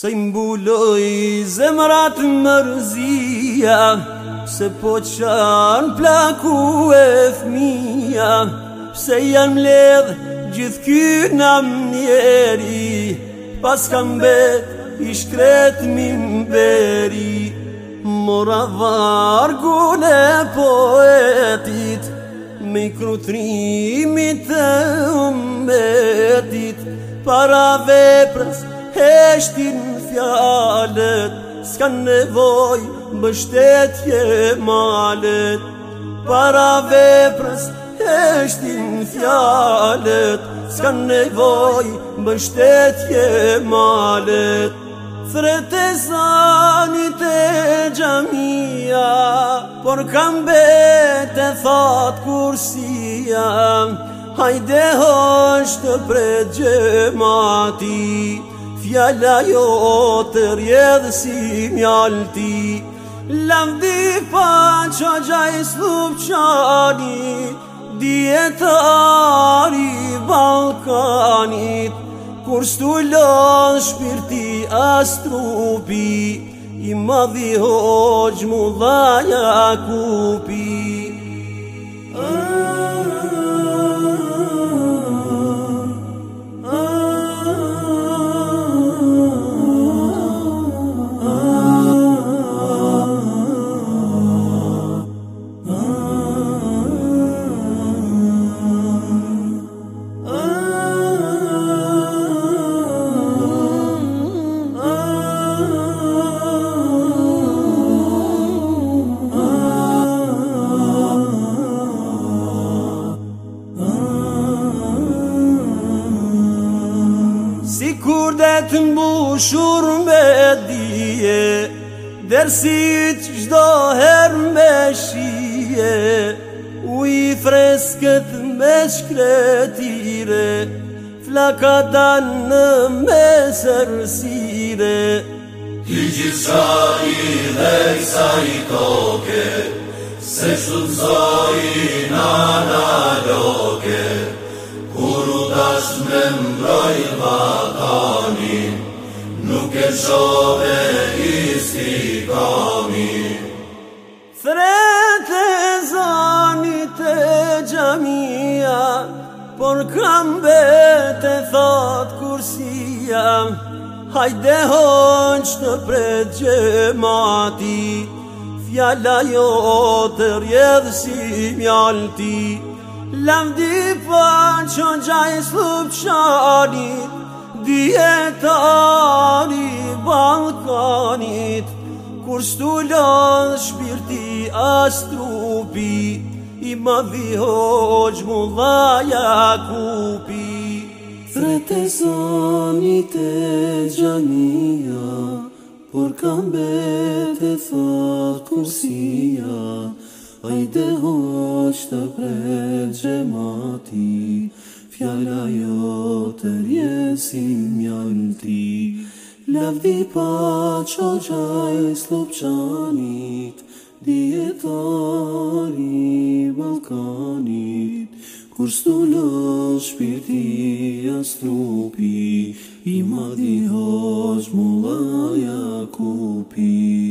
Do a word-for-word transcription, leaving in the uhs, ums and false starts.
Se mbuloj zemrat mërzia, se po qanë plaku e fmija, pse janë mledh gjithë ky namnjeri, pas kam bet i shkret mimberi. Mora vargun e poetit, me i krutrimit e umbetit, para veprës heshtin fjalet, s'kan nevoj mbështetje malet. Para veprës heshtin fjalet, s'kan nevoj mbështetje malet. Thret e zanit e gjamia, por kam bet e thot kursia, hajde hosht të pret gjemati, fjalla jo të rjedh si mjalti. Lavdi pa qoqa i slupçanit, djetari Balkanit, kur s'tullon shpirti as trupi, i madhi hoxh Mulla Jakupi. Kur det të mbushur me dije, dersit çdo her me shije, uj fresket me shkretire, flakatan në mesersire. Ti gjithçka i dhe kësaj toke, se shtutzojnë analoge, kur u dash me mbroj Balkanin, nuk e qove istikamin. Thret e zanit e gjamia, por kam bet e thot kursia, hajde hoqë të pret gjemati, fjalla jo të rjedh si mjalti. Lavdi pa qoqa i slupçanit, djetari Balkanit, kur s'tullon shpirti as trupi, i madhi hoxh Mulla Jakupi. Thret e zanit e gjamia, por kam bet e thot kursia, hajde hoqë të pret gjemati, fjalla jo të rjedh si mjalti. Lavdi pa qoqa i slupçanit, djetari Balkanit, kur s'tullon shpirti as trupi, i madhi hoxh Mulla Jakupi.